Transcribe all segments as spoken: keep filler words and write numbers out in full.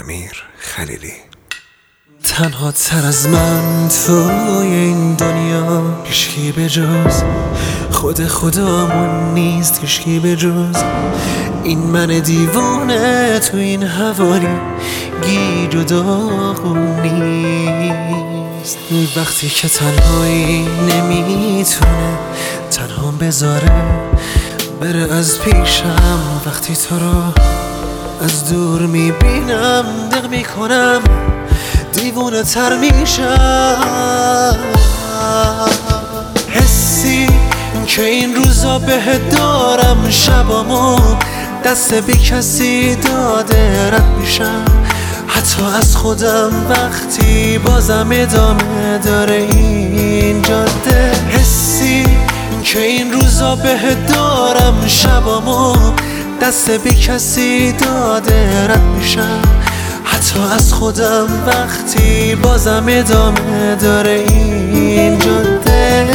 امیر خلیلی. تنها تر از من توی این دنیا هیچکی به جز خود خدامون نیست، هیچکی به جز این من دیوانه تو این حوالی گیج و داغون نیست. وقتی که تنهایی نمیتونه تنها بذاره بره از پیشم، وقتی تو رو از دور میبینم دق میکنم دیوونه تر میشم. حسی که این روزا بهت دارم شبامو دست بی کسی داده رد میشم، حتی از خودم وقتی بازم ادامه داره این جاده. حسی که این روزا بهت دارم شبامو دست بی کسی داده رد میشم، حتی از خودم وقتی بازم ادامه داره این جاده.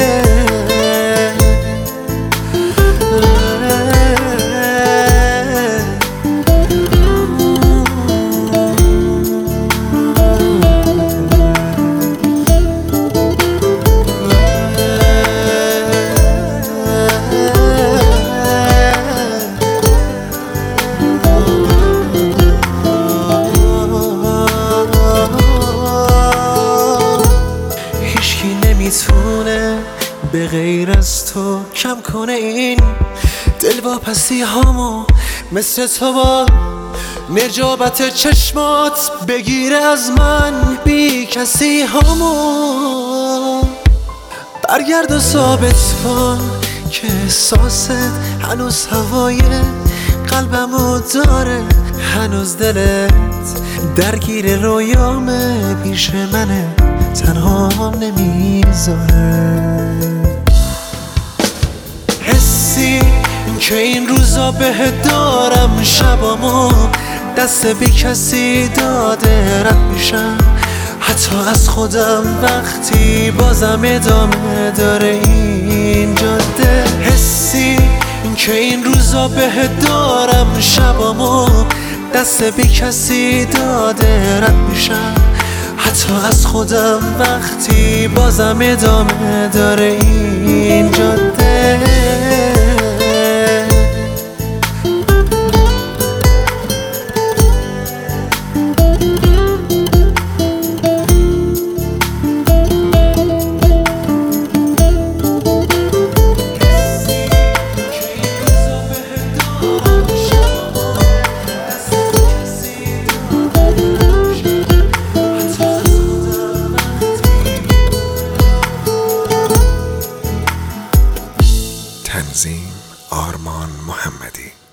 میتونه به غیر از تو کم کنه این دل واپسی هامو، مثل تو با نجابت چشمات بگیره از من بی کسی هامو. برگرد و ثابت کن که احساست هنوز هوای قلبمو داره، هنوز دلت درگیر رویامه پیش منه تنها نمیذاره. حسی که این روزا بهت دارم شبامو دست بی کسی داده رد میشم، حتی از خودم وقتی بازم ادامه داره این جاده. حسی که این روزا بهت دارم شبامو دست بی کسی داده رد میشم، حتی از خودم وقتی بازم ادامه داره این جاده. تنظیم آرمان محمدی.